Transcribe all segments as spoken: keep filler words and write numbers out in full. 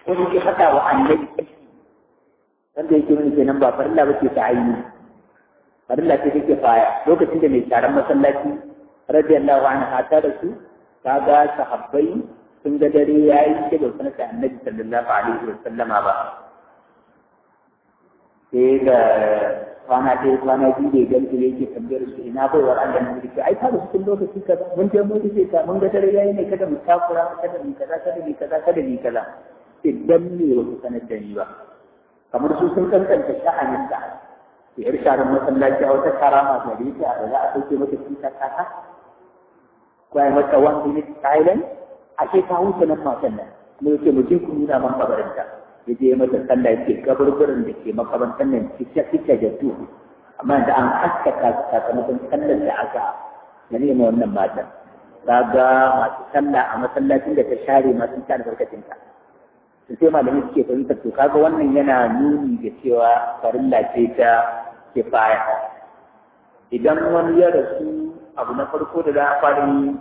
ko yake faɗa wa annabi wanda yake nuna kenan ba farilla ba ce ta aini farilla ce take faya lokacin da mai taron masallaci radiyallahu anha ta da su kaga sahabbai sun ga dare yayi da ba sanar da annabi sallallahu alaihi wa sallama ba sai da kwana ɗaya kwana biyu da gan ile yake tambayar su ina baiwar Allah ne ce ai ta da cikin lokaci kaza mun je mu ce ta mun ga dare yayi ne kada mu takura kada mu kaza kada mu kaza kada mu kaza idan ne wasu sanar da ni ba kamar su sun kankanta sha'anin da yar sharan masallaci a wata karama gare ta da za a dauke mata tuta kaka ko ai mata one minute silence ake ta wuce nan matan nan ne yake mu je ku nuna man kabarinta ya je mata sallah yake kaburburin da ke makabantan nan cikin cikin da duhu amma da an haskaka sakamakon sallar da aka na nema wannan matan kaga masu sallah a masallacin da ta share masu ta albarkacin ta sai malamin suke fahimtar to kaga wannan yana nuni da cewa farilla ce ta kifaya idan wani ya rasu abu na farko da za a fara yi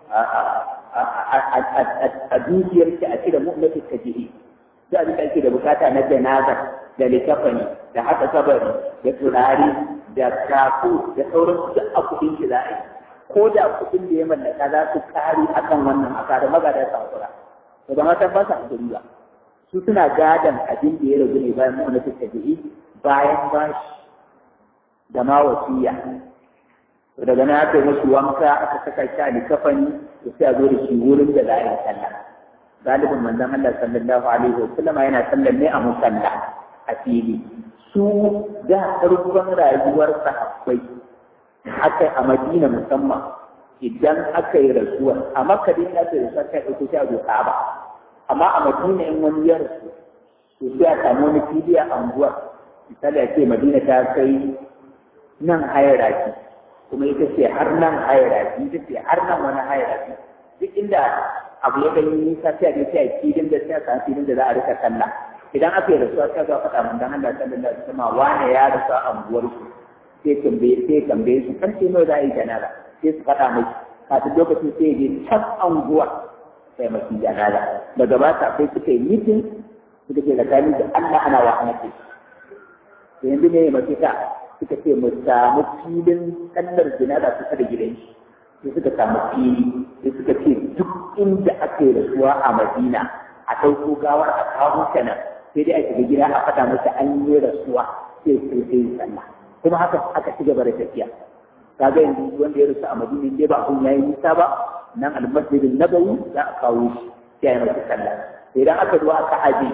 a dukiyar ki a cire mu'minatin tajihi da abin da ake da bukata na janaza da likafani da haka kabari da turare da kafu da sauran su a kudin shi za a yi ko da kudin da ya mallaka za su kare akan wannan aka da magada sa hakura to da matan ba su hakuri ba su suna gadan abin da ya rabu ne bayan mu'minatin tajihi bayan bashi da ma wasiya to daga nan aka yi musu wanka aka saka shi a likafani to sai a zo da shi wurin da za a yi sallah galibin manzon Allah sallallahu alaihi wa sallama yana sallar ne a musalla a fili su da farkon rayuwar sahabbai aka a Madina musamman idan aka yi rasuwa a Makka din da aka yi rasuwa sai ɗauko shi a doka ba amma a Madina in wani ya rasu to sai a samu wani fili a anguwar misali a ce Madina ta kai nan hayaraki kuma ita ce har nan hayaraki ita ce har nan wani hayaraki duk inda abu ya gani nisa sai a je sai a filin da sai a samu filin da za a rika sallah idan aka yi rasuwa sai zuwa faɗa mun dan Allah sallallahu alaihi wasallam wane ya rasu a anguwar su sai tambaye sai tambaye su kan ce nawa za a yi janaza sai su faɗa mai kafin lokacin sai ya je can anguwa sai mafi janaza daga ba ta kai suka yi mitin suka ce tsakanin da Allah ana wa ana ce da yanzu ne mafita suka ce mu samu filin sallar janaza kusa da gidan shi sai suka samu fili sai suka ce duk inda aka yi rasuwa a Madina a ɗauko gawar a kawo ta nan sai dai a shiga gida a faɗa masa an yi rasuwa sai sai sai sallah kuma haka aka ci gaba da tafiya kaga yanzu wanda ya rasu a Madina dai ba kun yayi nisa ba nan al-Masjidin Nabawi za a kawo shi sai ya masa sallah sai idan aka zo aka aje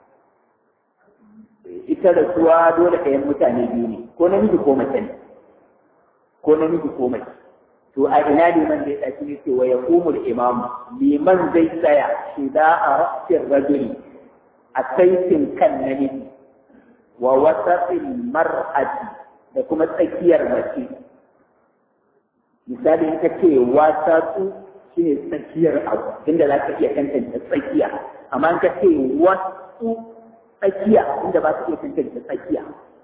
ita rasuwa dole kayan mutane biyu ne ko namiji ko mace ne ko namiji ko mace to a ina liman da ya tafi ne ce wa ya kumul imamu liman zai tsaya shi za a rafin rajuli a saitin kan namiji wa wasafin mar'ati da kuma tsakiyar mace misali in ka ce wasatu shi ne tsakiyar abu inda za ka iya tantance tsakiya amma in ka ce wasu tsakiya inda ba ka iya tantance tsakiya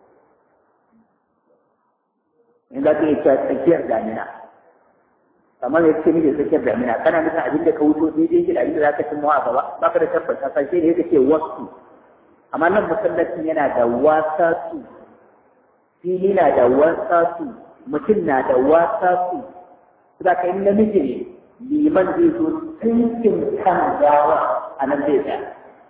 in za ka iya cewa tsakiyar damina kamar ya ce miji tsakiyar damina kana nufin abin da ka wuto daidai shi da abin da za ka cin mawa gaba ba ka da tabbata sai da yake ce wasu amma nan masallacin yana da wasatu fili na da wasatu mutum na da wasatu za ka yi namiji ne liman zai zo tsinkin kan gawa a nan zai tsaya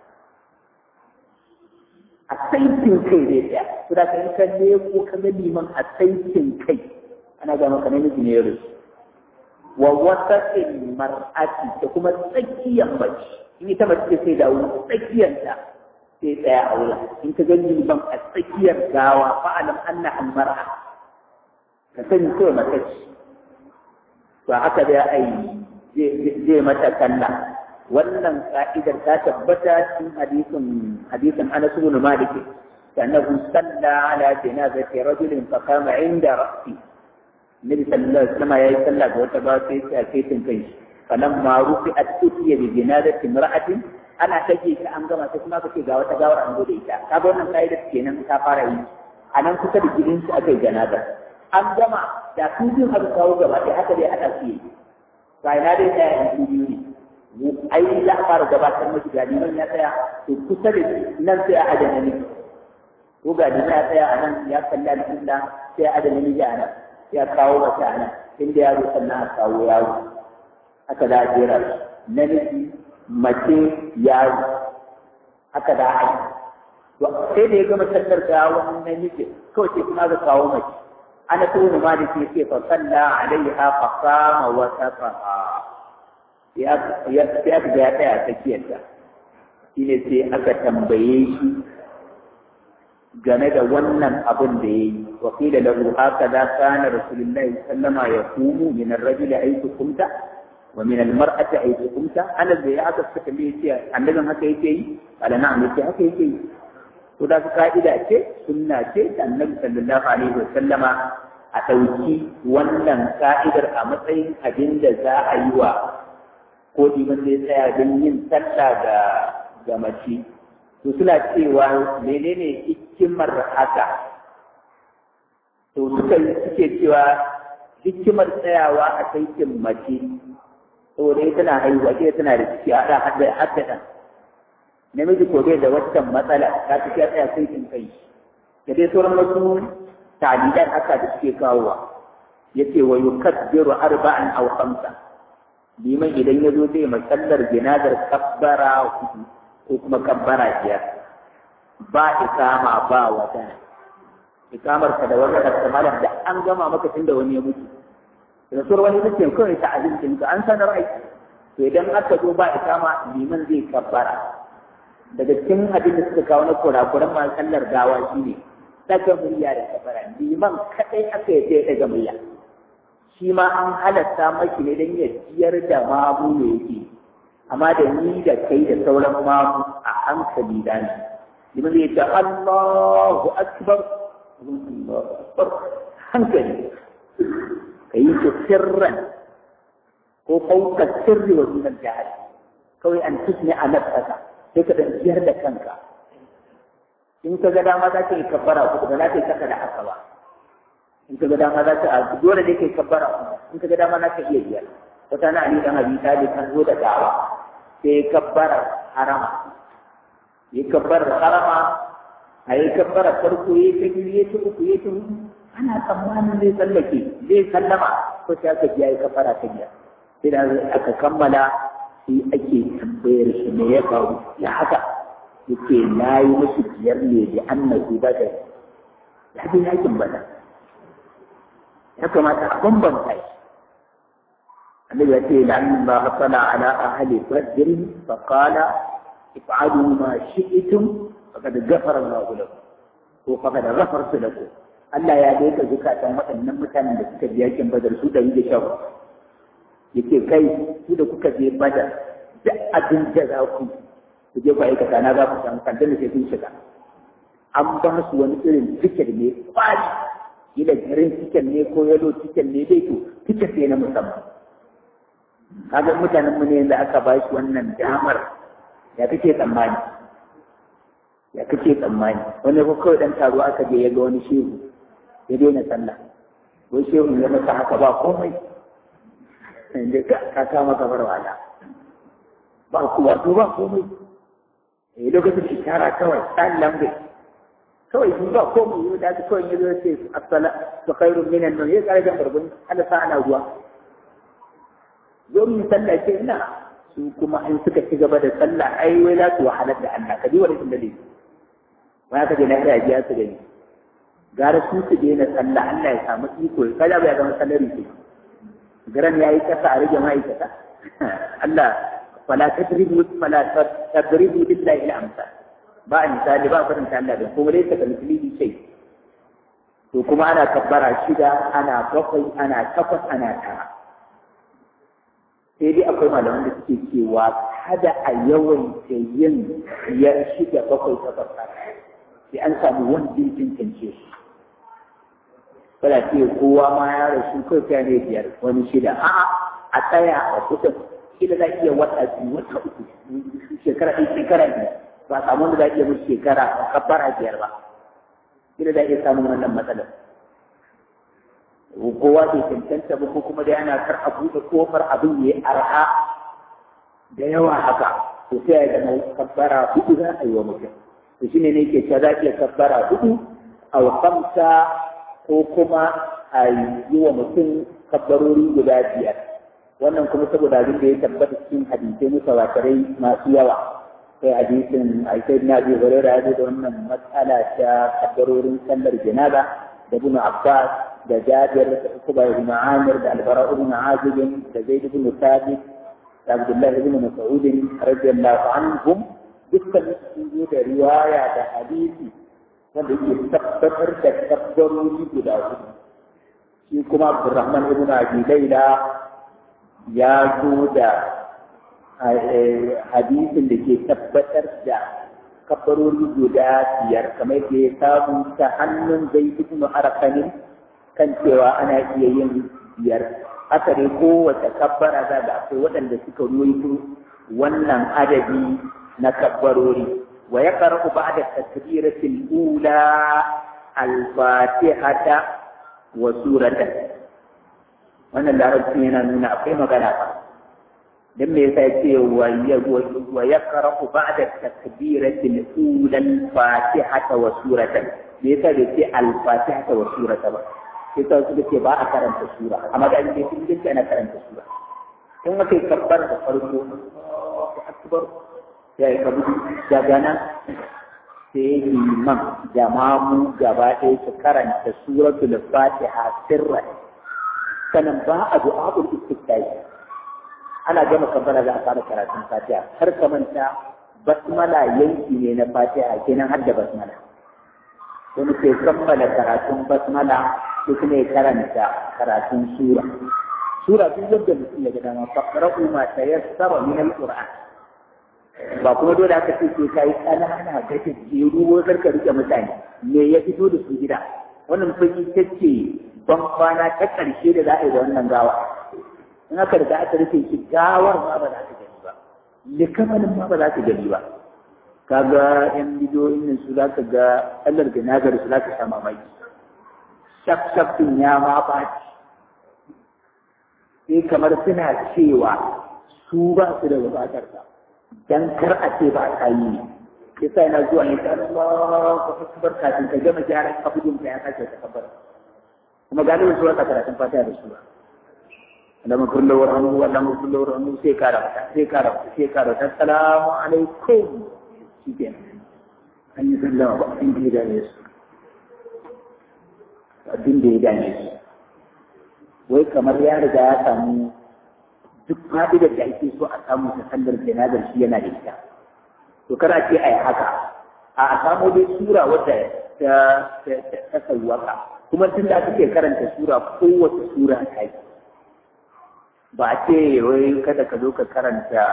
a tsinkin kai zai tsaya za ka yi kan ne ko ka ga liman a tsinkin kai ana ga maka namiji ne ya rusu wa wasafin mar'ati da kuma tsakiyar mace in ita mace sai da wani tsakiyarta sai tsaya a wurin in ka gani ban a tsakiyar gawa fa'alam anna al mar'a ka sani kawai mace ce to haka da ai zai mata kalla wannan ka'idar ta tabbata cikin hadisin hadisin Anas ibn Malik annahu salla ala janazati rajulin fa qama inda ra'si Nabi sallallahu alaihi wasallam yayi sallah ga wata ba sai ta kaitin kai falan ma rufi at-tufiya bi janazati imra'atin ana take ta an gama sai kuma kace ga wata gawar an gode ita kaga wannan kaidar kenan ta fara yi anan kusa da gidan su akai janaza an gama da kujin aka kawo gaba da haka dai aka ce sai na dai ta yi biyu ne ai la fara gabatar mashi ga liman ya tsaya to kusa da nan sai a adana ne ko ga liman ya tsaya a nan ya kalla alƙibla sai a adana ne a nan ya kawo mace a nan inda yaro sannan a kawo yaro haka za a jera namiji mace yaro haka za a yi sai da ya gama sallar gawon namiji kawai sai kuma ga kawo mace ana tsohon maliki ce fa salla alaiha fa qama wa safaha ya ya ya ga ya tsaya tsakiyarta shine sai aka tambaye shi game da wannan abin da yayi wa qila lahu hakaza kana rasulullahi sallama yaqumu min ar-rajuli aytu kumta wa min al-mar'ati aytu kumta ana da ya aka saka me yace annabin haka yake yi ala na'am yace haka yake yi to da ka'ida ce sunna ce da annabi sallallahu alaihi wasallama a ɗauki wannan ka'idar a matsayin abin da za a yi wa ko diman da ya tsaya don yin sallah ga ga mace to suna cewa menene hikimar haka to suka suke cewa hikimar tsayawa a saikin mace saboda ita tana haihuwa ita tana da ciki a haɗa hadda hadda namiji ko bai da wancan matsala ta fi ya tsaya sai kin kai da dai sauran wasu taliban haka da suke kawowa yace wa yukaddiru arba'an aw khamsa liman idan ya zo zai masallar jinazar kabbara ko kuma kabbara biyar ba ikama ba wata ikamar ka da wata kasamalar da an gama maka tunda wani ya mutu da sauran wani mutum kawai ta abincin ka an sanar aiki to idan aka zo ba ikama liman zai kabbara daga cikin abin da suka kawo na kurakuran masu sallar gawa shi ne daga murya da kafara liman kaɗai aka yi sai daga murya shi ma an halatta maki ne don ya ciyar da mamu ne yake amma da ni da kai da sauran mamu a hankali da ni liman zai ce Allahu akbar hankali ka yi shi sirran ko fauka sirri wa sunan jihar kawai an tusne a nafsaka sai ka dan ciyar da kanka in ka ga dama za ka yi kabbara ko da za ka yi saka da haka ba in ka ga dama za ka a dole ne kai kabbara in ka ga dama za ka iya biyar wata na ali dan abi talib kan zo da dawa sai kabbara harama yi kabbara harama a yi kabbara farko yi ta biyu yi ta uku yi ta hudu ana tsammanin zai tsallake zai sallama ko sai aka biya yi kabbara ta biyar sai da aka kammala sai ake tambayar shi me ya faru ya haka yake na yi musu biyar ne da annabi badar ya bi yakin badar ya kamata a bambanta shi annabi ya ce la'an ma hasala ala ahli badr fa qala if'alu ma shi'tum faqad ghafara Allahu lakum ko faqad ghafartu lakum Allah ya daika zukatan waɗannan mutanen da suka bi yakin badar su da yi da yake kai su da kuka je badar duk abin da za ku ku je ku aikata na za ku samu kandan da sai kun shiga an ba su wani irin tiket ne kwali ila garin tiket ne ko yalo tiket ne dai to tiket ne na musamman kaga mutanen mu ne da aka ba shi wannan damar ya kake tsammani ya kake tsammani wani ko kawai dan taro aka je ya ga wani shehu ya daina sallah wai shehu ya masa haka ba komai inda ka kama kamar wala ba kuwa to ba komai eh lokacin shekara kawai dan lambe kawai shi ba komai yau da kawai yazo sai as-sala wa khairun minan nawm ya kare da barbun Allah sa ana ruwa yau sallah ce ina su kuma an suka ci gaba da sallah ai wai la tu wahalar da Allah kadi wani tunda dai ba ka je na hiraji su gani gara su su daina sallah Allah ya samu iko kada ba ya zama sallari ce garan yayi kasa a rage ma'aikata Allah fala tadribu fala tadribu billahi al-amsal ba misali ba farin ta Allah da kuma dai ta misali sai to kuma ana kabbara shida ana bakwai ana takwas ana tara sai dai akwai malaman da suke cewa kada a yawan yin biyar shida bakwai takwas tara sai an samu wanda ya cancance shi kada ce kowa ma ya rasu kai kai ne biyar wani shida a'a a tsaya a kusa kila za iya wata biyu wata uku shekara ɗaya shekara biyu ba samu wanda za iya musu shekara kabbara biyar ba kila za iya samun wannan matsalar kowa bai cancanta ba ko kuma da yana kar a buɗe kofar abin ya yi arha da yawa haka to sai ya zama kabbara hudu za a yi wa mutum to shine ne ke cewa za a iya kabbara hudu a kamsa ko kuma a yi wa mutum kabbarori guda biyar wannan kuma saboda abin da ya tabbata cikin hadisai mutawatirai masu yawa sai hadisin aikai na biyu bare da da wannan matsala ta kabbarorin sallar janaba da ibn Abbas da Jabir da Kuba ibn Amir da Al-Bara ibn Azib da Zaid ibn Thabit da Abdullah ibn Mas'ud radiyallahu anhum dukkan sun zo da riwaya da hadisi wanda ke tabbatar da kabbarori guda hudu shi kuma Abdurrahman ibn Abi Layla ya zo da hadisin da ke tabbatar da kabbarori guda biyar kamar da ya samu ta hannun zai ibn Arqam kan cewa ana iya yin biyar haka dai kowace kabbara za ga akwai waɗanda suka ruwaito wannan adadi na kabbarori wa yaqra'u ba'da takbiratil ula al-fatihata wa suratan wannan larabci yana nuna akwai magana ba dan me yasa yace wa ya wa yaqra'u ba'da takbiratil ula al-fatihata wa suratan me yasa bai ce al-fatihata wa suratan ba sai ta su ce ba a karanta sura amma da ake cikin dinka ana karanta sura in aka yi kabbar da farko akbar ya yi kabu daga nan sai liman jama'a gaba ɗaya su karanta suratul fatiha sirran sanan ba a du'a'ul istiftahi ana gama kabbara za a fara karatun fatiha har ka manta basmala yanki ne na fatiha kenan har da basmala wani sai kammala karatun basmala ko kuma ya karanta karatun sura sura duk yadda mutum ya ga dama faqra'u ma tayassara min al-qur'an ba kuma dole aka ce sai kai kanana ga jeru ko sarka rike mutane me ya fito da su gida wannan fage take ban kwana ta karshe da za a yi da wannan gawa in aka riga aka rufe shi gawar ma ba za ta gani ba likamanin ma ba za ta gani ba kaga yan bidiyoyin nan su za ka ga allar ganagar su za ka sha mamaki shaf din ya ma ba sai kamar suna cewa su ba su da bukatar sa dan kar a ce ba a yi ne yasa yana zuwa ne ta Allah ko akbar kafin ka gama gyaran abudin ka ya kace ta kabar kuma galibin su ka karatun fatiha da su Allahumma kullu wa rahmu wa Allahumma kullu wa rahmu sai karanta sai karanta sai karanta assalamu alaikum shikenan an yi sallama ba in ji da ne su abin da ya dame su wai kamar ya riga ya samu duk fa'idar da ake so a samu ta sallar janazar shi yana da ita to kada ce a yi haka a samu dai sura wadda ta ta sauwaka kuma tun da ake karanta sura kowace sura ta yi ba a ce wai kada ka zo ka karanta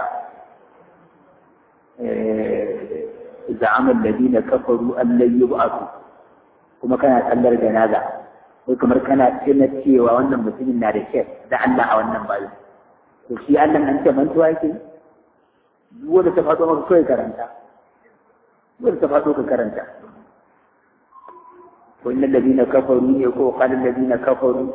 za'amal ladina kafaru an lan yub'athu kuma kana sallar janaza ko kamar kana tuna cewa wannan mutumin na da shek da Allah a wannan bayan to shi Allah an ce mantuwa yake duk wanda ta faɗo maka kawai karanta wanda ta faɗo ka karanta ko innal ladina kafaru ne ko qala ladina kafaru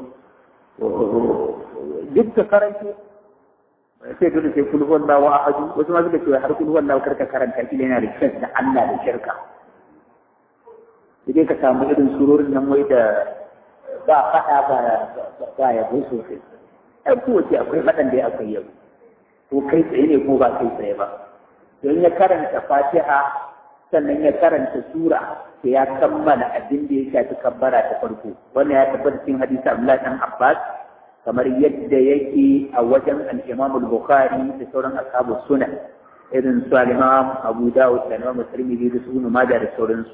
duk ka karanta sai dole sai kullu wallahu ahad wasu ma suka ce har kullu wallahu karka karanta shi yana da shek da Allah da shirka sai ka samu irin surorin nan wai da ba faɗa ba ba ya bai sosai ai kowace akwai faɗan da akwai yau ko kai tsaye ne ko ba kai tsaye ba don ya karanta fatiha sannan ya karanta sura sai ya kammala abin da ya shafi kabbara ta farko wannan ya tabbata cikin hadisi Abdullahi dan Abbas kamar yadda yake a wajen al-Imam al-Bukhari da sauran ashabu sunan irin su al-Imam Abu Dawud da Imam Tirmidhi da Ibn Majah da sauransu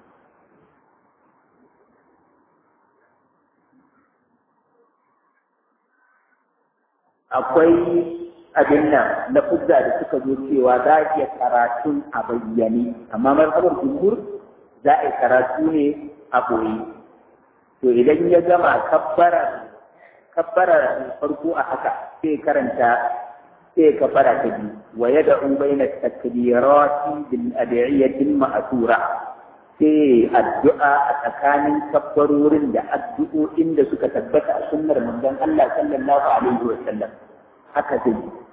akwai abin nan na fuzza da suka zo cewa za a iya karatun a bayyane amma marhabar jumhur za a yi karatu ne a boye to idan ya gama kabbara kabbara farko a haka sai karanta sai kabbara ta biyu wa yad'u bayna takbirati bil ad'iyati ma'thura sai addu'a a tsakanin kabbarorin da addu'o'in da suka tabbata a sunnar manzon Allah sallallahu alaihi wa sallam haka zai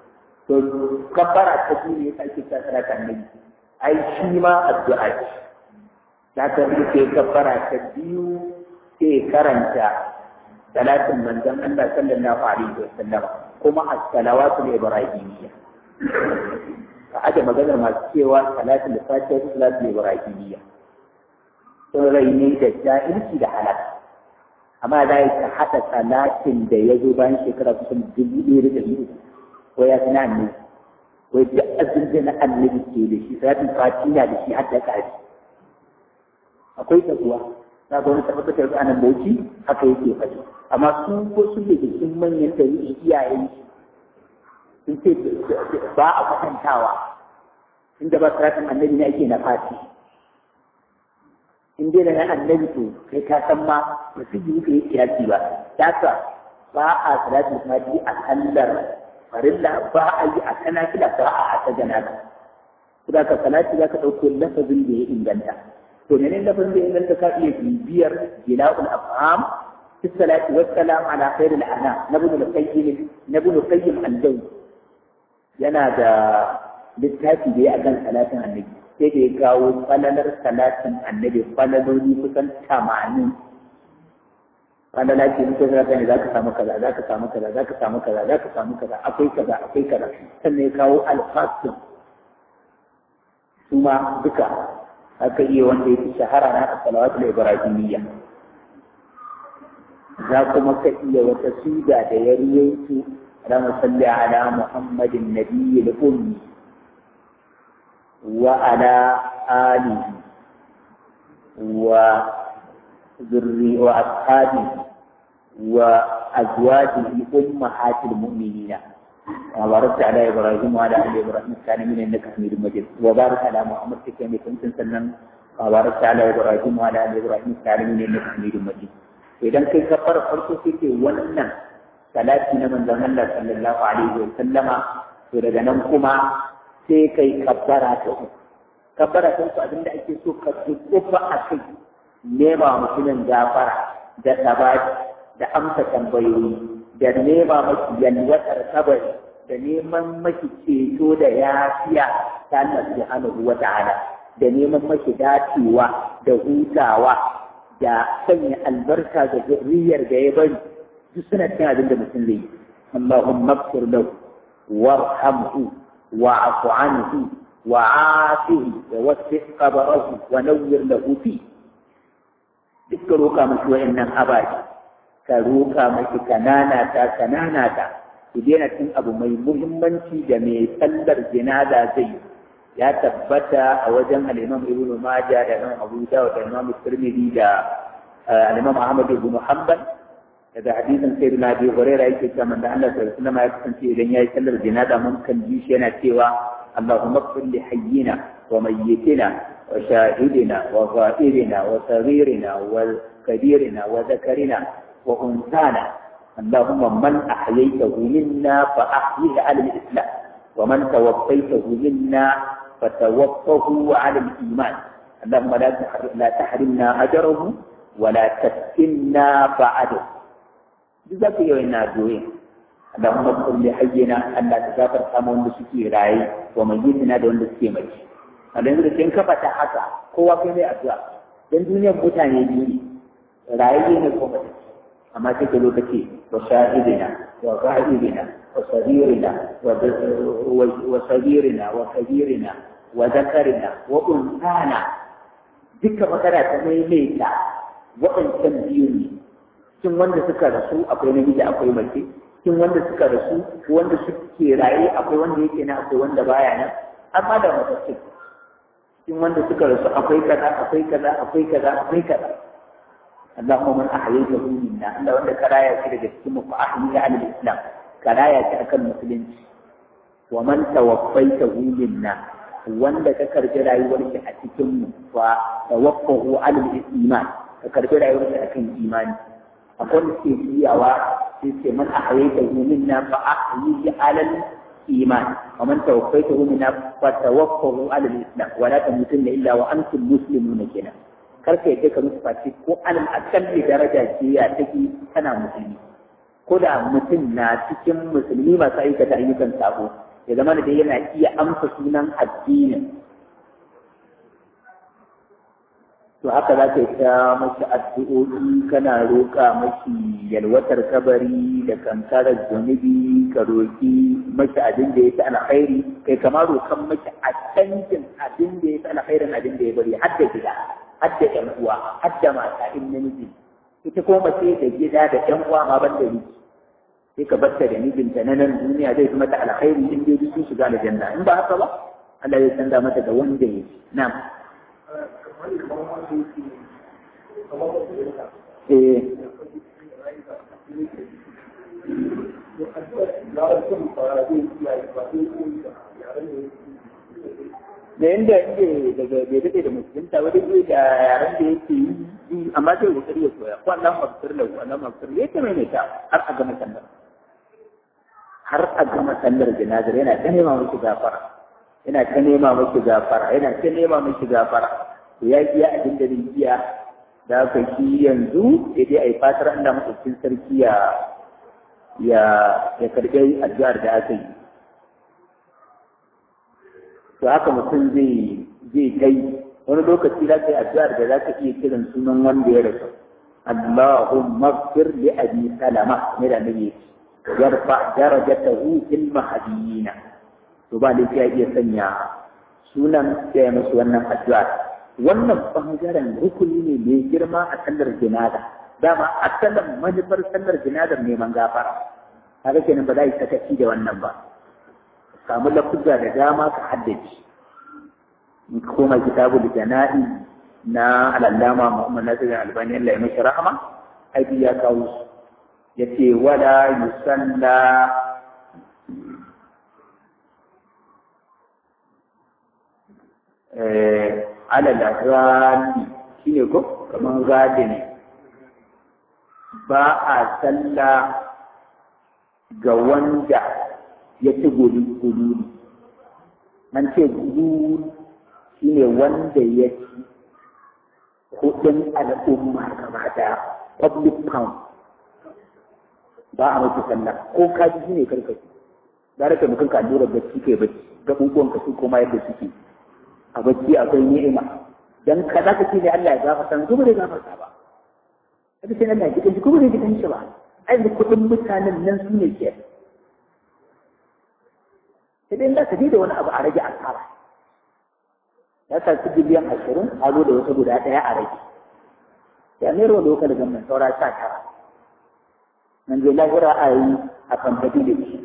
to kabbara ta biyu ne ake ta salatu annabi ai shi ma addu'a ce ta ta ke kabbara ta biyu sai karanta salatin manzon Allah sallallahu alaihi wasallam kuma as-salawatu al-ibrahimiyya ka aje maganar masu cewa salatin da fatiha da salatin ibrahimiyya sun rai ne da jahilci da halal amma da ya haɗa salatin da ya zo bayan shekara kusan dubu ɗaya da ɗari uku ko ya fi na annabi ko ya abin da na annabi ke da shi salatin fatiha da shi har da ƙari akwai tabuwa na ga wani tabbatar da anan bauchi haka yake faɗi amma su ko su da cikin manyan dari iyayen sun ce ba a kwatantawa inda ba salatin annabi ne ake na fati in dai da na annabi to kai ka san ma ba su yi ka yi kiyasi ba haka ba a salatin fati a sallar farilla ba a yi a kanafila ba a a ta janaka kuma ka salati za ka ɗauko lafazin da ya inganta to ne lafazin da ya inganta ka iya bibiyar jila'ul afham fi salati wa salam ala khairil anam na ibn al-qayyim na ibn al-qayyim al-dawi yana da littafi da ya akan salatin annabi sai da ya kawo falalar salatin annabi falaloli kusan tamanin falala ce mutum za ka ne za ka samu kaza za ka samu kaza za ka samu kaza za ka samu kaza akwai kaza akwai kaza sannan ya kawo alfasun su ma duka aka iya wanda ya fi shahara na salawatu da ibrahimiyya za kuma ka iya wata suda da ya riyanci اللهم صل على محمد النبي الأمي وعلى آله وذري وأصحابه وأزواجه أمهات المؤمنين وبارك على إبراهيم وعلى آل إبراهيم كان من إنك حميد مجيد وبارك على محمد كما كنت سنن وبارك على إبراهيم وعلى آل إبراهيم كان من إنك حميد مجيد إذا كيف كفر فرق فيك ولنا salati na manzon Allah sallallahu alaihi wa sallama to daga nan kuma sai kai kabbara ta uku kabbara ta uku abinda ake so ka tsufa a kai nema mutumin gafara da sabati da amsa tambayoyi da nema maki yalwatar kabari da neman maki ceto da yafiya ta Allah subhanahu wa ta'ala da neman maki dacewa da hutawa da sanya albarka ga zuriyar da ya bari duk suna cikin abin da mutum zai yi Allahumma ighfir lahu warhamhu wa'fu anhu wa'afihi wa wasi' qabrahu wa nawwir lahu fi duk ka roƙa mashi wa'annan abaji ka roƙa mashi kanana ta kanana ta ku daina cin abu mai muhimmanci da mai sallar jinaza zai ya tabbata a wajen al-Imam Ibn Majah da Imam Abu Dawud da Imam Tirmidhi da al-Imam Ahmad ibn Hanbal daga hadisin sayyidina Abi Hurairah yake cewa manzo Allah sallallahu alaihi wasallam ya kasance idan yayi sallar janaza mun kan ji shi yana cewa Allahumma ighfir li hayyina wa mayyitina wa shahidina wa ghaibina wa saghirina wa kabirina wa dhakarina wa unsana Allahumma man ahyaytahu minna fa ahyihi 'ala al-islam wa man tawaffaytahu minna fa tawaffahu 'ala al-iman Allahumma la tahrimna ajrahu wa la taftinna ba'dahu duk za ku yi wani addu'o'in Allahumma kulli hayyina Allah ta gafarta mu wanda suke raye wa mayyitina da wanda suke mace a yanzu da kin kafa ta haka kowa kai mai addu'a dan duniyar mutane biyu raye ne ko mace amma sai ka lokaci wa shahidina wa ghaibina wa sabirina wa sabirina wa kabirina wa zakarina wa unsana dukkan makara ta maimaita waɗancan biyu ne cikin wanda suka rasu akwai namiji akwai mace cikin wanda suka rasu wanda suke raye akwai wanda yake na akwai wanda baya nan amma da mace cikin wanda suka rasu akwai kaza akwai kaza akwai kaza akwai kaza Allahumma man ahyaytahu minna Allah wanda ka raya shi daga cikin mu fa ahyihi ala al-islam ka raya shi akan musulunci wa man tawaffaytahu minna wanda ka karbi rayuwar shi a cikin mu fa tawaffahu ala al-iman ka karbi rayuwar shi akan imani akwai wanda ke biyawa sai ce man ahyaytahu minna fa ahyihi ala al-iman wa man tawaffaytahu minna fa tawaffahu ala al-islam wa la tamutunna illa wa antum muslimun kenan karka yadda ka musu face ko alal akalli daraja ce ya take kana musulmi ko da mutum na cikin musulmi masu aikata ayyukan sabo ya zama da dai yana iya amsa sunan addinin. To haka za ka yi ta mashi addu'o'i kana roƙa mashi yalwatar kabari da kankarar zunubi ka roƙi mashi abin da ya fi alkhairi kai kama roƙan mashi a canjin abin da ya fi alkhairin abin da ya bari har da gida har da ƴan uwa har da mata in namiji ita ko mace da gida da ƴan uwa ma ban da miji sai ka barta da mijinta na nan duniya zai fi mata alkhairi in dai sun shiga aljanna in ba haka ba Allah zai canza mata da wanda ya ci na'am eh da yanda yake daga bai daɗe da musulunta wani zai da yaren da yake yi amma zai kokari ya koya ko Allah mafsir lahu Allah mafsir ya ta maimaita har a gama sallar har a gama sallar janazar yana ta nema miki gafara yana ta nema miki gafara yana ta nema miki gafara to ya iya abin da zai iya da aka shi yanzu sai dai a yi fatar Allah maɗaukin sarki ya ya ya karɓi addu'ar da aka yi to haka mutum zai zai kai wani lokaci za ka yi addu'ar da za ka iya kiran sunan wanda ya rasu Allahumma ighfir li abi salama ne da nabi yarfa darajatahu fil mahdiyina to ba laifi ya iya sanya sunan sai ya musu wannan addu'ar wannan bangaren rukuni ne mai girma a sallar jinaza dama asalin manufar sallar jinazar neman gafara kaga kenan ba za a yi sakaci da wannan ba samu lafuzza da dama ka haddace in ka koma kitabul jana'i na al'allama Muhammad Nasir Albani Allah ya mashi rahama aiki ya kawo su yace wala yusalla eh ala al-ghali shine ko kaman gadi ne ba a salla ga wanda ya ci guri-guri an ce guri shi ne wanda ya ci kudin al'umma gaba daya public pound ba a mace sallah ko kaji shi ne karkashi da raka mutum ka lura bacci kai bacci gaɓuɓuwan ka su koma yadda suke a bacci akwai ni'ima dan ka za ka ce ne Allah ya gafarta kuma bai gafarta ba kada sai Allah ya gidan shi kuma bai gidan shi ba ai da kudin mutanen nan su ne ke sai dai za ka ji da wani abu a rage asara ya sa su biliyan ashirin a zo da wasu guda ɗaya a rage ya ne ruwa lokal gwamnan saura sha tara nan zai lahira a yi a kamfani da shi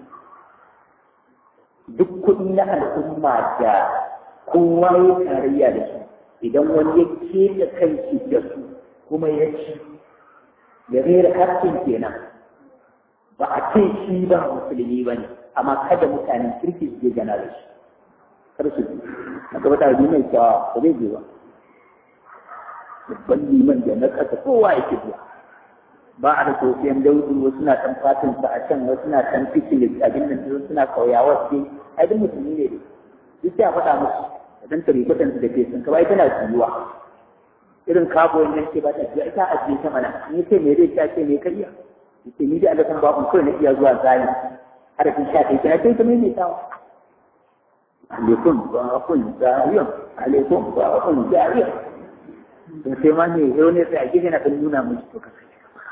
duk kuɗi na al'umma da kowa ya tarayya da su idan wani ya keta kanshi da su kuma ya ci ya rera hakkin kenan ba a ce shi ba musulmi ba ne amma kada mutanen kirki su je gana da shi kar su ji na gaba ta yi mai kyawa ba zai je ba babban liman da na ƙasa kowa yake zuwa ba a da sofiyan daudu wasu na ɗan fatin sa a can wasu na ɗan fikilis abin nan wasu suna kauyawa su ai duk musulmi ne duk sai a faɗa musu dan tarikutan da ke sun kawai tana tsiyuwa irin kabuwan nan ce ba ta jiya ita ajiye ta mana ni ce me zai ta ce me kariya ce ni da Allah san babu kawai na iya zuwa zai harafin sha ɗaya kina sai ta mai tawa alaikum wa kun zariyan alaikum wa kun zariyan to sai ma ne yau ne sai a gefe na kan nuna musu to ka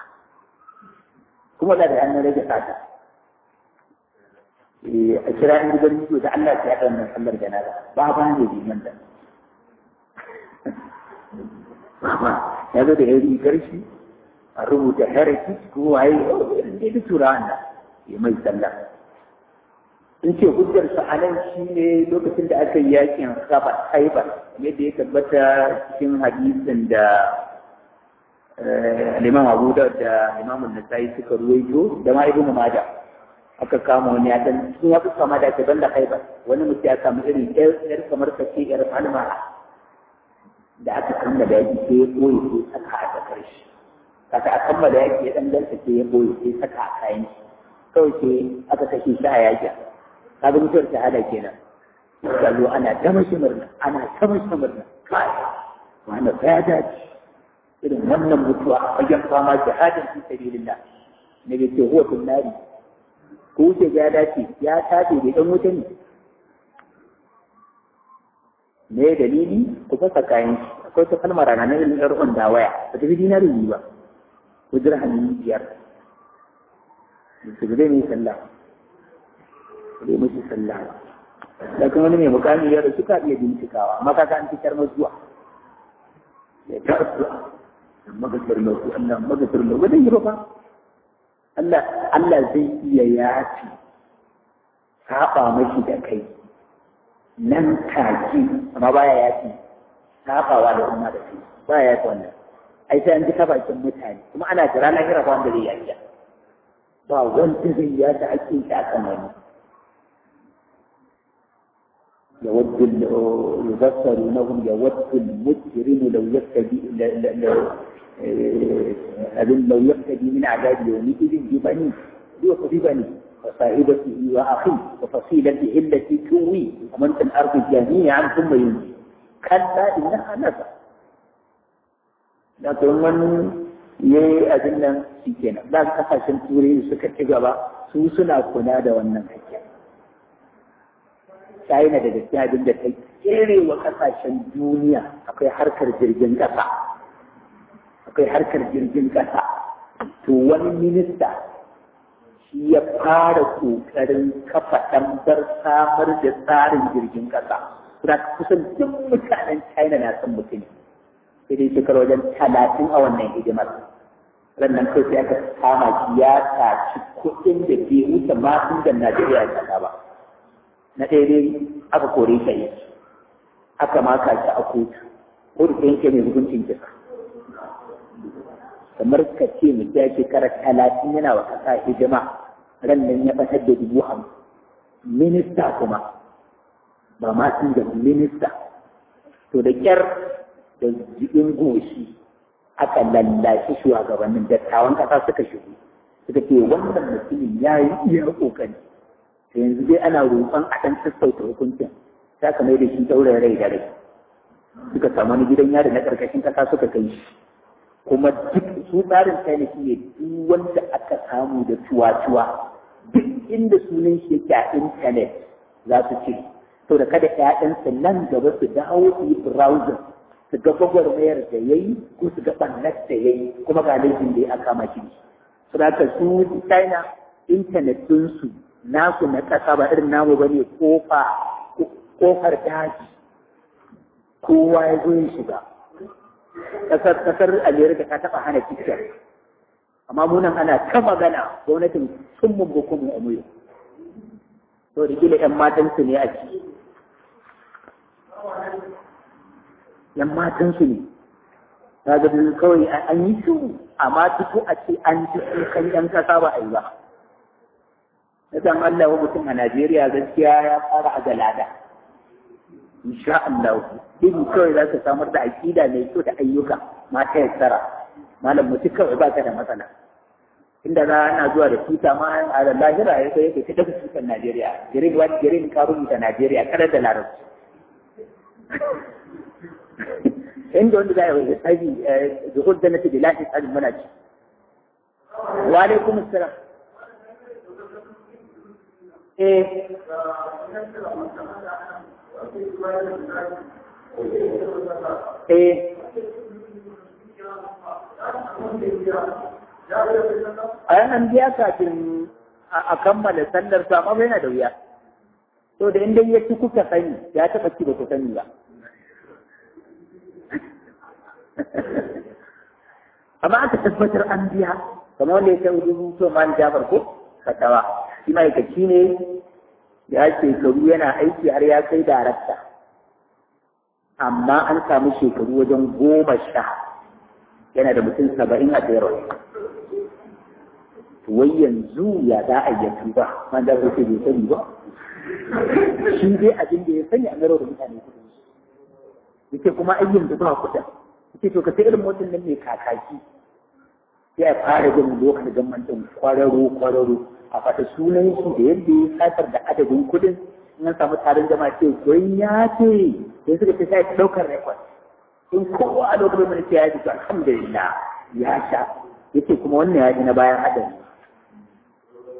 kuma da da an rage sata a kira in gidan mutu da Allah ya haɗa wannan sallar janaza ba ba ne liman da ba ya zo da ya rigar shi a rubuta heritage ko waye da duk turawan da ya mai sallah in ce hujjar su a nan shi ne lokacin da aka yi yakin Khabar Khaibar yadda ya tabbata cikin hadisin da Imam Abu Dawud da Imam An-Nasa'i suka ruwaito da ma Ibn Majah aka kama wani ya dan cikin ya fuska ma da ke banda Khaibar wani mutum ya samu irin ɗayar kamar kace ƴar falma da aka kammala da yaki sai ya koyi sai saka a takar shi kaka a kammala yaki ya dan danta sai ya koyi sai saka a kayan shi kawai sai aka kashe shi a yaki kaga mutuwar shahada kenan ka zo ana ta mashi murna ana ta mashi murna kai wanda ya dace irin wannan mutuwa a fagen fama jihadin fi sabilillah ne bai ce huwa fil nari ko wuce ya dace ya tace da ɗan wuta ne me dalili ku fasa kayan shi akwai ta kalmar rana na irin yar da waya ba ta fi dinari ba ko dirhami biyar su zai mai sallah zai musu sallah da kuma wani mai mukami ya da suka iya bincikawa amma kaga an fitar mazuwa ya ta addu'a magatar lahu Allah magatar lahu ba zai yi ba Allah Allah zai iya yafi saba mashi da kai nan take amma baya yafi sabawa da umma da kai baya yafi wannan ai sai an ji bakin mutane kuma ana jira lahira ba wanda zai yafi ba wanda zai yafi hakkin shi akan wani يود يبصرونهم يود المجرم لو يفتدي لو يفتدي من عذاب يومئذ ببنيه ببنيه وصاحبته واخيه وفصيلته التي تؤويه ومن في الارض جميعا ثم ينجي كلا انها نفع لكن من yayi abin nan shi kenan da kasashen turai suka ci gaba su suna kula da wannan hakkin China da gaskiya abin da ta kere wa kasashen duniya akwai harkar jirgin kasa akwai harkar jirgin kasa to wani minista shi ya fara kokarin kafa ɗambar samar da tsarin jirgin kasa kuma kusan duk mutanen China na son mutum sai dai shekaru wajen talatin a wannan hidimar rannan kai sai aka kama shi ya taci kuɗin da bai wuce masu da Najeriya ya ba na daidai aka kore shi yi aka maka shi a kotu ko da yanke mai hukuncin kisa kamar ka ce mu ya shekara talatin yana wa kasa hidima ran nan ya fatar da dubu hamsin minista kuma ba ma sun da minista to da kyar da jikin goshi aka lallashi shugabannin dattawan kasa suka shigo suka ce wannan mutumin ya yi iya kokari to yanzu dai ana roƙon a ɗan sassauta hukuncin ta kamar da shi ɗaure rai da rai suka samu wani gidan yari na ƙarƙashin ƙasa suka kai shi kuma duk su tsarin China shi ne duk wanda aka samu da cuwa-cuwa duk inda sunan shi yake a intanet za su ce to da kada ƴaƴansa nan gaba su dawo su yi browser su ga gwagwarmayar da ya yi ko su ga ɓannar da ya yi kuma ga laifin da ya aka maki su da su China intanet ɗinsu nasu na ƙasa ba irin namu ba ne ƙofar daji kowa ya zo ya shiga ƙasar ƙasar Amerika ta taɓa hana tiktok amma munan ana ta magana gwamnatin sun mun boko mu amuyo to da gila ƴan matansu ne a ciki ƴan matansu ne ta ga kawai an yi su amma fito a ce an ji kan ƴan ƙasa ba a yi ba na san Allah wa mutum a Najeriya gaskiya ya fara a galada. Insha Allah, ibi kawai za ka samar da aƙida mai kyau da ayyuka mata ya tsara. Malam mutum kawai ba ka da matsala. Inda za ana zuwa da tuta ma a da lahira ya kai yake ta daga tutar Najeriya. Jirin wani jirin ka rubuta Najeriya kada da larabci. Inda wanda za a yi hisabi da hujjar na tabi lafi tsarin muna ci. Wa alaikum assalam. Eh. Eh. Ai an biya kafin a kammala sallar su amma yana da wuya. To da inda ya ci kuka sani ya taɓa ci ba ku sani ba. Amma aka tabbatar an biya kamar wanda ya ce rubutu man Jafar ko fatawa. Shi ma'aikaci ne ya shekaru yana aiki har ya kai darakta amma an samu shekaru wajen goma sha yana da mutum saba'in a payroll wai yanzu ya za a yi tuba man da kuke bai sani ba shi dai abin da ya sani a garo da mutane kudi yake kuma ayyin da ba kuɗa yake to ka sai irin motin nan mai kakaki sai a fara jin lokacin gamman din kwararo kwararo a fata sunan shi da yadda ya satar da adadin kudin in an samu taron jama'a ce gurin ya ce sai suka ce sai ɗaukar rekod in kowa a lokacin mai ce ya ce alhamdulillah ya sha yake kuma wannan ya ji na bayan hadari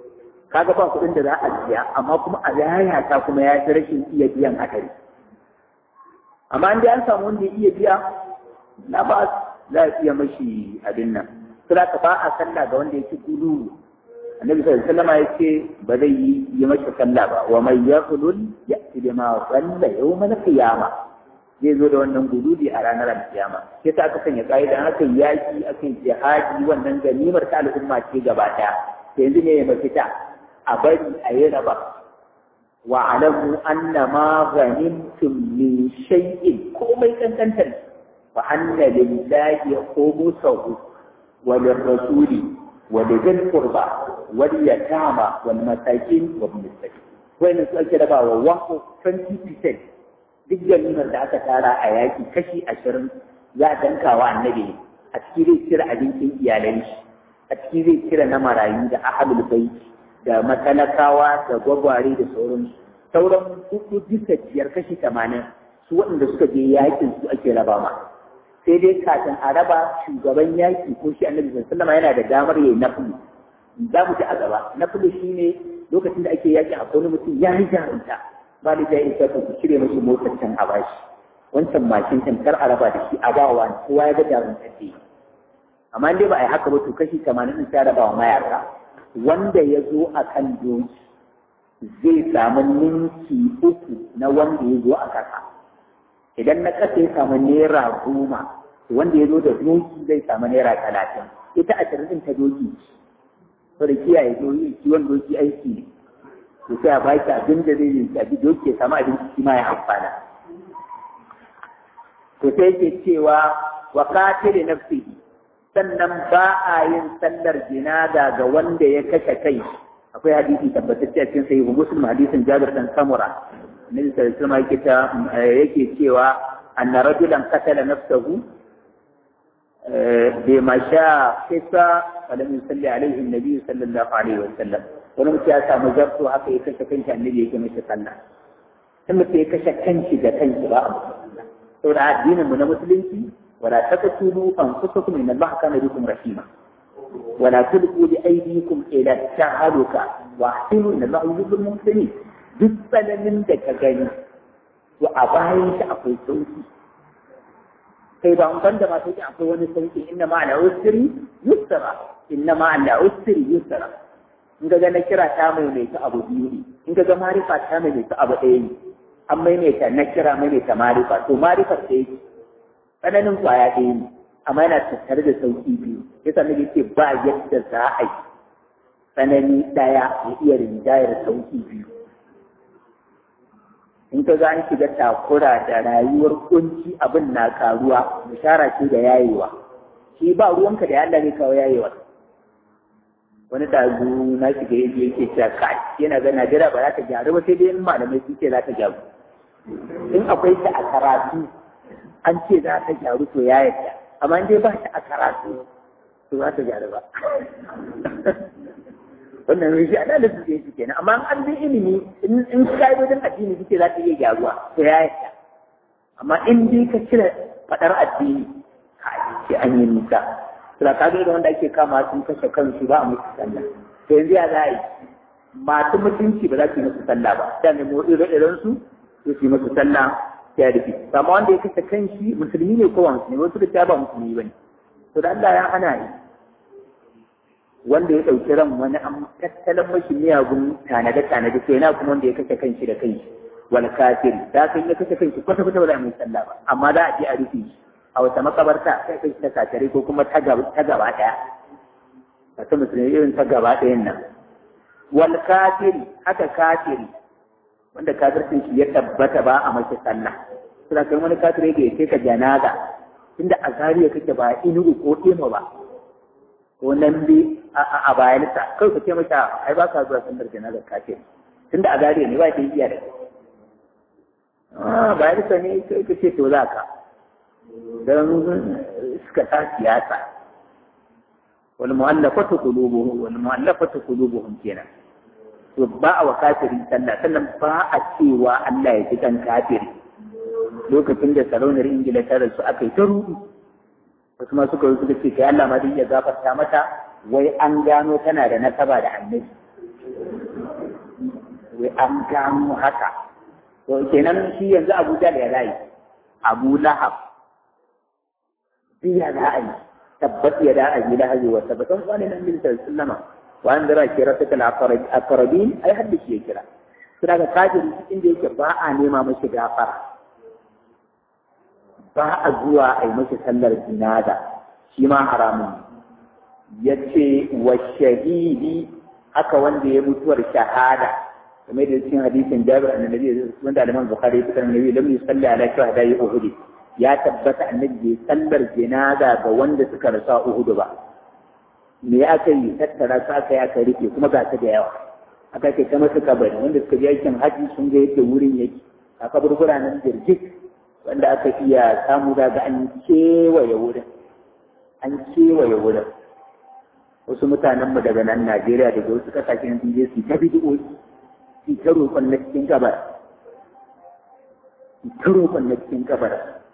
kaga ba kuɗin da za a biya amma kuma a yayata kuma ya fi rashin iya biyan hadari amma in dai an samu wanda ya iya biya na ba za a iya mashi abin nan sai ka ba a sallah ga wanda yake gudu annabi sallallahu alaihi wasallam ya ce ba zai yi yi mashi sallah ba wa may yaqulul ya'ti bima qalla yawm al-qiyamah zai zo da wannan gududi a ranar al-qiyama sai ta aka sanya kaida aka yaki aka jihadi wannan ganimar ta al'umma ce gaba daya sai yanzu ne ya mafita a bari a yi raba wa alamu anna ma ghanimtum min shay'in komai kankantar fa anna lillahi khumsahu wa lirrasuli wa lidhil qurba wal yatama wal masakin wa ibn as-sabil wannan su ake rabawa one twenty percent duk ganimar da aka tara a yaki kashi ashirin za a danka wa annabi a cikin zai cire abincin iyalai shi a cikin zai cire na marayu da ahlul bait da matalakawa da gwagware da sauransu sauran hudu bisa biyar kashi tamanin su waɗanda suka je yakin su ake raba ma sai dai kafin a raba shugaban yaki ko shi annabi sallallahu alaihi yana da damar yayi naflu za mu ji a gaba naflu shine lokacin da ake yaki akwai wani mutum ya yi jarunta ba da ya isa ku cire mashi motar can a bashi wancan mashin can kar a raba da shi a bawa kowa ya ga jarunta ce amma dai ba a yi haka ba to kashi tamanin din ta raba wa mayaka wanda ya zo a kan doki zai samu ninki uku na wanda ya zo a ƙasa idan na ƙasa ya samu naira goma wanda ya zo da doki zai samu naira talatin ita ashirin ɗin ta doki to da kiyaye doki kiwon doki aiki ne to sai a baki abin da zai yi abi doki ya samu abinci shi ma ya amfana to sai yake cewa wa qatili nafsihi sannan ba a yin sallar jinaza ga wanda ya kashe kai akwai hadisi tabbatacce a cikin sahihu muslim hadisin Jabir dan Samura Nabi sallallahu alaihi wasallam yake cewa anna rajulan qatala nafsahu bi masha kisa falam yusalli alaihi an-nabi sallallahu alaihi wasallam wani mutum ya samu zarto haka ya kashe kanshi annabi yake mashi sallah sai mutum ya kashe kanshi da kanshi ba a musulunci saboda addinin mu na musulunci ولا تقتلوا أنفسكم إن الله كان بكم رحيما ولا تلقوا بأيديكم إلى التهلكة واحسنوا إن الله يحب المحسنين جبل من ذاك غني وأبايش أقول صوتي كيف أنت ما تقول أقول صوتي إن مع العسر يسرا إن مع العسر يسرا إنك جانا كرا تامل ليس أبو ديني إنك جانا معرفة تامل ليس أبو ديني أما إنك نكرا مليس معرفة ومعرفة تيجي tsananin kwaya ɗaya ne amma yana tattare da sauƙi biyu ya sami da ce ba yadda za a yi tsanani ɗaya ya iya rinjayar sauƙi biyu in ka za shiga takura da rayuwar kunci abin na karuwa bishara ce da yayewa shi ba ruwanka da Allah ne kawo yayewa wani dazu na shiga yadda yake cewa kai yana ga Najeriya ba za ta gyaru ba sai dai in malamai su ce za ta gyaru in akwai ta a karatu an ce za ta gyaru to ya yadda amma in dai ba ta a karatu to za ta gyaru ba wannan shi ana da suke shi kenan amma an bi ilimi in ka'idodin addini suke za ta iya gyaruwa to ya yadda amma in dai ka cire fadar addini ka ce an yi nisa to da kaga da wanda ake kama sun kashe kansu ba a musu sallah to yanzu ya za a yi masu mutunci ba za su yi musu sallah ba da ne mu ire-iren su su yi musu sallah ya rufe amma wanda ya kashe kanshi musulmi ne ko musulmi wasu da ba musulmi bane to da Allah ya hana yi wanda ya dauki ran wani an tattalin mashi miyagun tanade tanade to yana kuma wanda ya kashe kanshi da kanshi wal kafir da kan ya kashe kanshi kwata kwata ba za mu sallah ba amma za a je a rufe a wata makabarta sai kai ta kafire ko kuma ta gaba ta gaba daya ta musulmi irin ta gaba dayan nan wal kafir haka kafiri wanda kafircin shi ya tabbata ba a mace sallah suna kai wani kafir yake sai ka janaza inda a zariya kake ba inugu ko imo ba ko nan bi a bayan ta kai ka ce mata ai ba ka zuwa sallar janaza kafir tunda a zariya ne ba ta iya da ah bayan ta ne kai ka ce to za ka dan suka ta siyasa wal mu'allafatu qulubuhum wal mu'allafatu qulubuhum kenan to ba a wa kafiri sallah sannan ba a cewa Allah ya ji kan kafiri lokacin da sarauniyar Ingila ta rasu aka yi ta rudu wasu ma suka suka ce kai Allah ma zai iya gafarta mata wai an gano tana da nasaba da annabi wai an gano haka to kenan shi yanzu Abu Jahl ya rayu Abu Lahab biya ra'ayi tabbat ya da Abi Lahab wa tabbatan wani nan bin sallama wa an dara kira ta al-aqrabin ai hadda shi ya kira sai ga kafiri inda yake ba a nema mashi gafara ba a zuwa a yi mashi sallar jinaza shi ma haramun ya ce wa shahidi haka wanda ya mutuwar shahada kamar da cikin hadisin Jabir annabi wanda Imam Bukhari ya fitar annabi lam yusalli ala shuhada Uhud ya tabbata annabi bai sallar jinaza ga wanda suka rasa Uhud ba me aka yi tattara su aka yi aka rike kuma ga ta da yawa aka ce ta masu kabari wanda suka je aikin haji sun ga yadda wurin yake a kaburbura nan jirgin wanda aka iya samu daga an kewaye wurin an kewaye wurin wasu mutanenmu daga nan Najeriya daga wasu kasashen sun je su ta bidiyoyi su ta roƙon na cikin kabar su ta roƙon na cikin kabar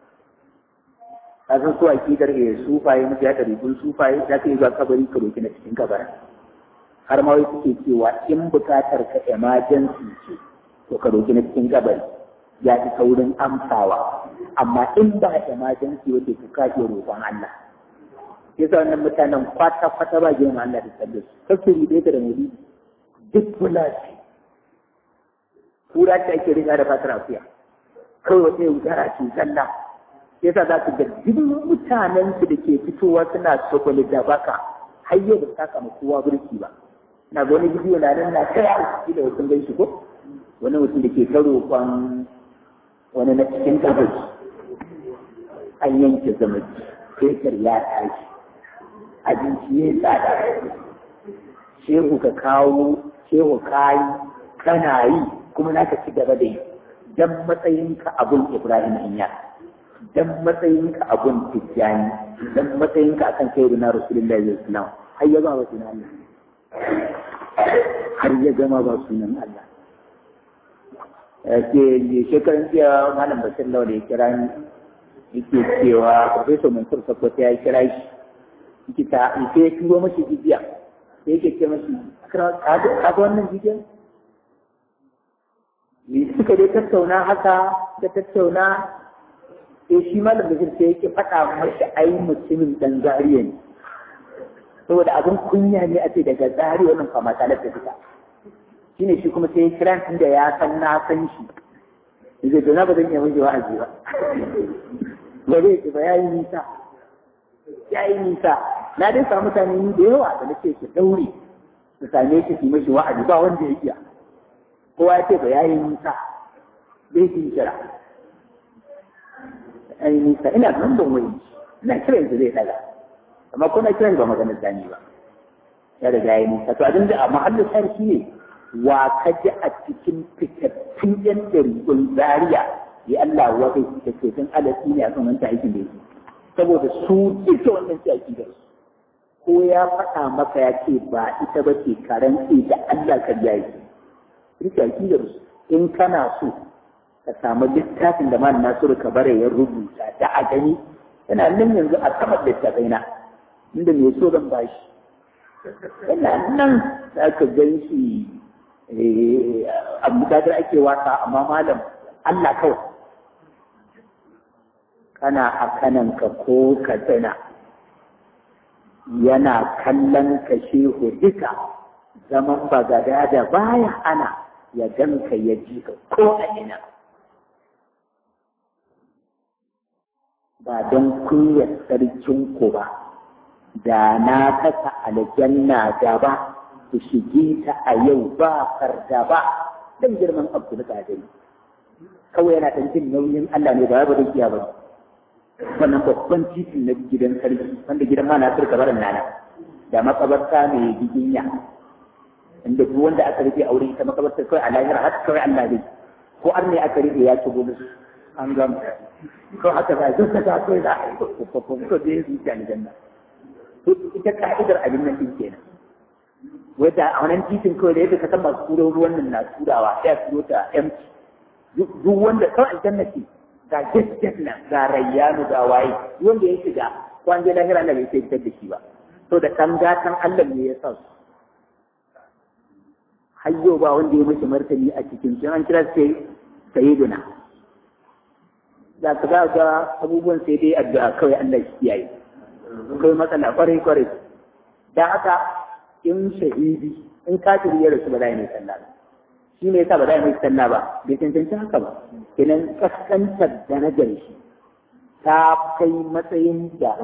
a san su akidar ya sufaye mutu ya ɗari kun sufaye za ka yi zuwa kabari ka roƙi na cikin kabar har ma wai suke cewa in buƙatar ka emergency ce to ka roƙi na cikin kabari ya fi saurin amsawa amma in ba emergency wace ka kaje roƙon Allah ya sa wannan mutanen kwata kwata ba girma Allah da sabbi kafiri da da mudi duk bulaci kura ta ake riga da fatar afiya kawai wata yaudara ce zalla ya sa za ku ga duk mutanen su da ke fitowa suna sokoli da baka har yau ba ta kama kowa burki ba na ga wani bidiyo na nan na kai a ciki da wasu gan shi ko wani mutum da ke ta roƙon wani na cikin kabari an yanke zamanci fetur ya tashi abinci ya tsada shehu ka kawo shehu kayi kana yi kuma na ka ci gaba da yi dan matsayinka abun Ibrahim Inya dan matsayinka abun Tijjani dan matsayinka akan kai na Rasulullahi sallallahu alaihi wasallam har ya ba wa sunan Allah har ya gama ba sunan Allah ke shekarun jiya malam Bashir Lawal ya kira ni yake cewa Professor Mansur Sokoto ya kira shi yake ta yake ya turo mashi bidiya sai yake ce mashi ka ga wannan bidiyon ni suka dai tattauna haka da tattauna sai shi malam Bashir sai yake faɗa mashi ai mutumin dan Zariya ne saboda abin kunya ne a ce daga Zariya wannan fama ta da fita shine shi kuma sai kira tun da ya san na san shi zai dona ba zan iya miji wa'azi ba ba zai ce ba ya yi nisa ya yi nisa na dai samu mutane ni da yawa da nake su daure su same shi su mashi wa'azi ba wanda ya iya kowa ya ce ba ya yi nisa bai fi kira ya yi nisa ina nan ban wani ina kiran su zai daga amma ko na kiran ba maganar zani ba ya riga ya yi nisa to abin da a mahallin sarki ne wa ka ji a cikin fitattun yan ɗariƙun Zariya ya Allah wa kai da ke sun alasi ne a kan wancan aikin da yake saboda su ita wannan ce aiki da su ko ya faɗa maka ya ce ba ita ba ce karen ce da Allah ka biya yi ita aiki da su in kana so ka samu littafin da Malam Nasiru Kabare ya rubuta da a gani yana nan yanzu a saman littafai na inda mai so zan bashi yana nan za ka gan shi abu da ake wasa amma malam Allah kawai kana a kananka ko ka tsina yana kallon ka shehu duka zaman bagada da baya ana ya ganka ya ji ka ko a ina ba don kunyar sarkin ku ba da na kasa aljanna gaba ku shige ta a yau ba farda ba dan girman abu da kadai kawai yana dan jin nauyin Allah ne ba ba da kiya ba wannan babban titin na gidan sarki wanda gidan ma na turka barin nana da makabarta mai giginya inda duk wanda aka rufe aure ita makabarta kawai a lahira har kawai Allah ne ko an ne aka rufe ya ci gudu an gama ko haka ba duk ta kawai za a yi ko ko ko ko dai su ta aljanna ita ka'idar abin nan din kenan wadda a wannan titin kawai da yadda ka san masu turo ruwan nan na turawa sai a turo ta empty duk wanda kawai aljanna ce ga gaskiyar nan ga rayyanu ga waye duk wanda ya shiga ko an je lahira na bai sai fitar da shi ba to da kan gatan Allah ne ya sa su har yau ba wanda ya mashi martani a cikin su an kira sai sayyiduna za ka ga ga abubuwan sai dai addu'a kawai Allah shi kiyaye kai matsala kwarai kwarai dan haka in shahidi in kafiri ya rasu ba za mai sallah ba shi ne yasa ba za mai sallah ba bai cancanci haka ba kenan kaskantar darajar shi ta kai matsayin da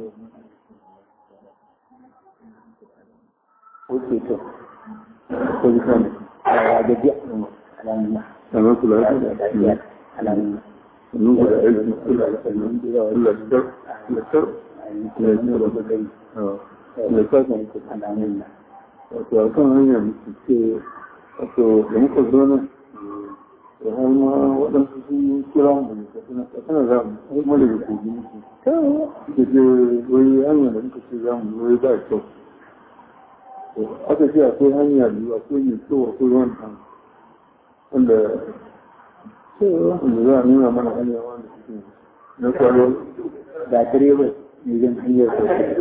oke to ko yi kan ya gaji alamun sannan su lafiya alamun sannan da aiki kula da sannan da lasar lasar da ya tsara da kai da sassan ku alamun wato a kan hanyar ce wato da muka zo nan da har ma waɗansu sun kira mu da suna za mu kuma daga kogi muke da ke wai hanyar da muka ce za mu wai ba kyau aka ce akwai hanya biyu akwai mai kyau akwai wannan wanda wanda za a nuna mana hanya wanda suke na kwaro ga direban mai yin hanyar sosai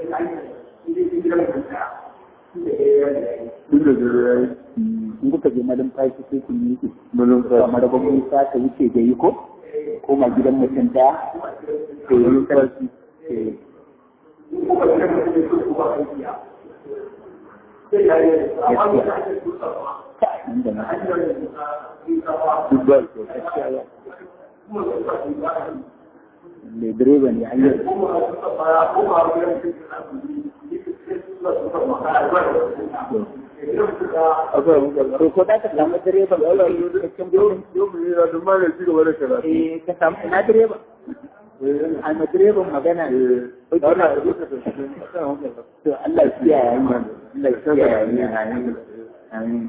duk da dare ya yi in kuka je malin fashi sai kun yi ku malin fashi kamar da gwamnati ta ta wuce da yi ko koma gidan mutum da ke yi fashi mai direba ne hanyar to ko da ka samu direban Allah ya yi cikin gurin yau mu yi da duma ne ci gaba da karatu eh ka samu ina direba a ma direban magana eh ana da duka da shi to Allah ya kiyaye mu Allah ya kiyaye mu amin amin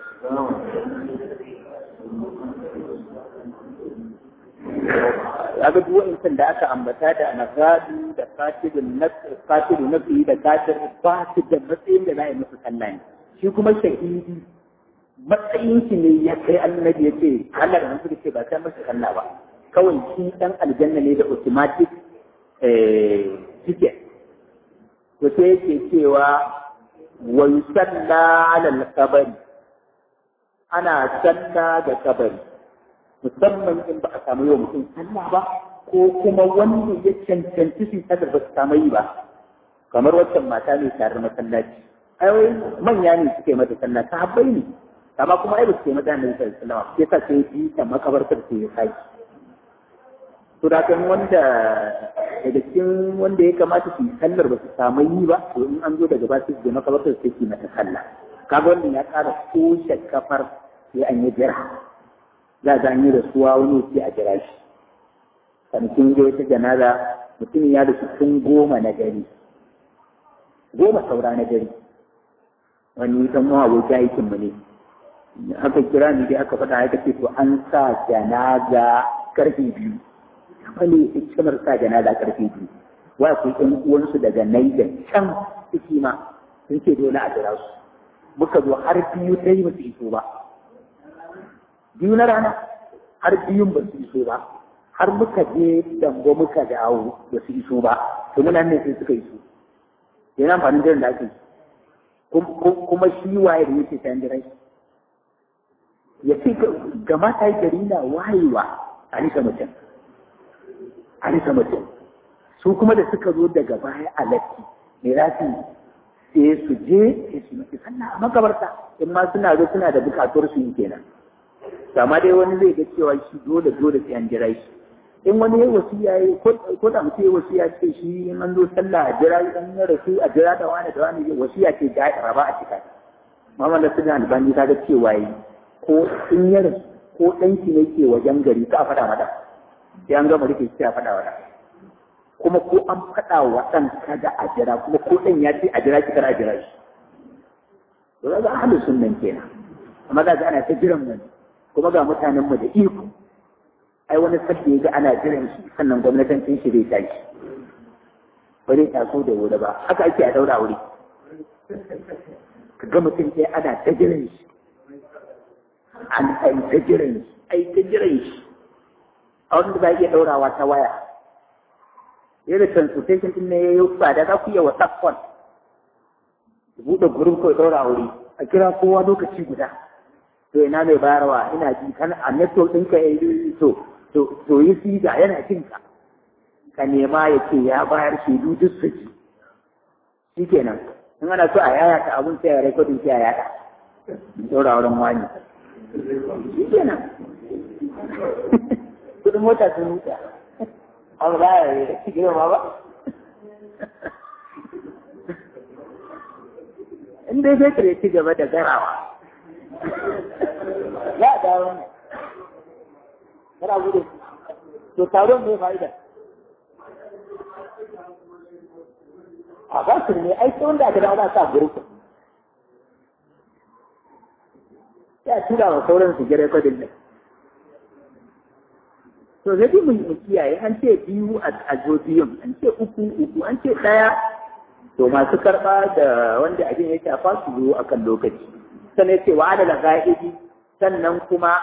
kaga duk wa'insan da aka ambata da anagadu da katibun nafsi katibun nafsi da katir ba su da matsayin da za a yi musu sallah ne shi kuma shahidi matsayin shi ne ya kai annabi ya ce Allah da musu ce ba sai masa sallah ba kawai shi dan aljanna ne da automatic eh ticket to sai yake cewa wa yusalla ala al-qabri ana salla da kabari musamman in ba a samu yau mutum sallah ba ko kuma wanda ya cancanci su sallar ba su samu yi ba kamar waccan mata ne tare masallaci ai manya ne suke mata sallah sahabbai ne amma kuma ai ba su ke mata ne sallah ba sai ta sai yi ta makabartar sai ya sai to da kan wanda daga cikin wanda ya kamata su yi sallar ba su samu yi ba to in an zo daga ba su je makabartar sai su mata sallah kaga wannan ya ƙara toshe kafar sai an yi jira za a yi rasuwa wani sai a jira shi kwanakin ga wata janaza mutum ya da sun goma na gari goma saura na gari wani dan mawa abokin aikin mu ne aka kira ni dai aka faɗa aka ce to an sa janaza karfe biyu wani hikimar sa janaza karfe biyu wa akwai ɗan uwansu daga Niger can suke ma sun ce dole a jira su muka zo har biyu dai ba su iso ba biyu na rana har biyun ba su iso ba har muka je dango muka dawo ba su iso ba to muna ne sai suka iso yana amfanin jiran da ake kuma shi waye da yake sayan jirai ya ce ga mata yi gari na wayewa a nisa mutum a nisa mutum su kuma da suka zo daga baya a latti me za su sai su je sai su mace sallah a makabarta in ma suna zo suna da bukatuwar su yi kenan amma dai wani zai ga cewa shi dole dole sai an jira shi in wani ya wasiya ya ko da mutum ya wasiya ce shi in an zo sallah a jira in ya rasu a jira da wani da wani wasiya ce da raba a cika mama da suna albani ta ga cewa yi ko in ya rasu ko ɗanki ne ke wajen gari ka a faɗa mata sai an gama rike shi a faɗa mata kuma ko an faɗa wa ɗan kada a jira kuma ko ɗan ya ce a jira shi kada a jira shi to za a halin sunan kenan amma za ga ana ta jiran wani kuma ga mutanen mu da iko ai wani sabbi ya ga ana jiran shi sannan gwamnatancin shi zai tashi ba zai taso da wuri ba haka ake a daura wuri ka ga mutum sai ana ta jiran shi an ai ta jiran shi ai ta jiran shi a wanda za a iya daurawa ta waya yadda transportation din ne ya yi tsada za ku iya whatsapp phone buɗe gurin kawai daura wuri a kira kowa lokaci guda to ina mai bayarwa ina ji kan a network ɗinka ya yi to to to yi siga yana cin ka ka nema ya ce ya bayar shaidu duk su ci shi kenan in ana so a yaya ta abun sai ya rekodin sai a yada ɗora wurin wani shi kenan kudin mota sun wuta an ba ya ci girma ba in dai sai kare ci gaba da garawa ya dawo ne kana gudu to taron mai fa'ida a ba su ne ai sai wanda aka dawo za sa gurku ya tura wa sauran su gare kwadin nan to zai mu mu kiyaye an ce biyu a zo biyun an ce uku uku an ce ɗaya to masu karɓa da wanda abin ya shafa su zo akan lokaci sannan ce wa adala ga'ibi sannan kuma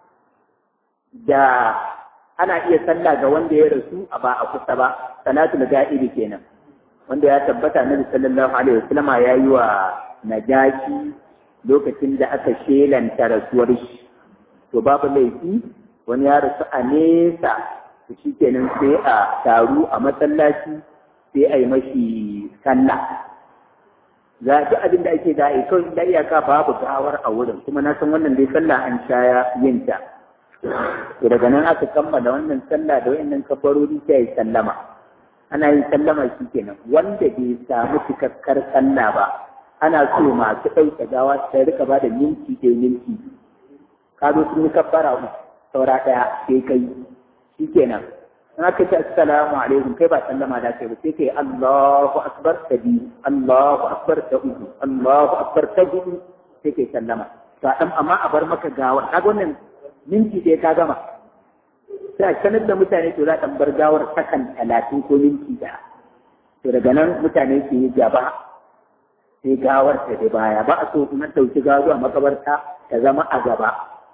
da ana iya sallah ga wanda ya rasu a ba a kusa ba salatul ga'ibi kenan wanda ya tabbata Annabi sallallahu alaihi wasallam ya yi wa najashi lokacin da aka shelanta rasuwar shi to babu laifi wani ya rasu a nesa to shikenan sai a taru a masallaci sai a yi mashi sallah za a abin da ake da kawai da iyaka babu gawar a wurin kuma na san wannan dai sallah an shaya yin ta to daga nan aka kammala wannan sallah da wayannan kafarori sai yi sallama ana yin sallama shi kenan wanda bai samu cikakkar sallah ba ana so masu ɗauke gawa su rika ba da minti da minti ka zo sun yi kabbara uku saura ɗaya sai kai shi kenan in aka ce assalamu alaikum kai ba sallama da kai ba sai kai Allahu akbar ta biyu Allahu akbar ta uku Allahu akbar ta hudu sai kai sallama to amma a bar maka gawa kaga wannan minti sai ka gama sai a sanar da mutane to za a bar gawar sakan talatin ko minti da to daga nan mutane su yi gaba sai gawar ta da baya ba a so kuma ɗauki gawa zuwa makabarta ta zama a gaba